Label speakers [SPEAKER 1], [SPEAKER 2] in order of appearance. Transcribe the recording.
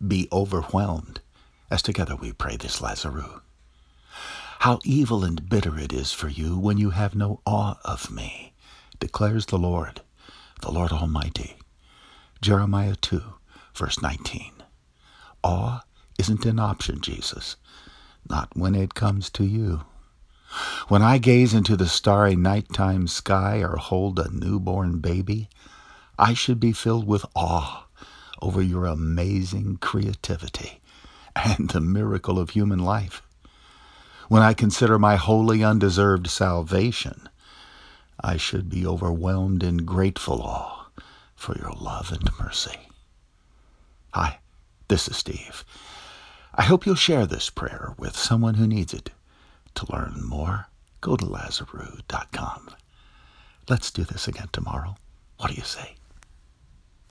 [SPEAKER 1] be overwhelmed as together we pray this Lazarus. How evil and bitter it is for you when you have no awe of me, declares the Lord Almighty. Jeremiah 2, verse 19. Awe isn't an option, Jesus, not when it comes to you. When I gaze into the starry nighttime sky or hold a newborn baby, I should be filled with awe over your amazing creativity and the miracle of human life. When I consider my wholly undeserved salvation, I should be overwhelmed in grateful awe for your love and mercy. Hi, this is Steve. I hope you'll share this prayer with someone who needs it. To learn more, go to Lazarus.com. Let's do this again tomorrow. What do you say?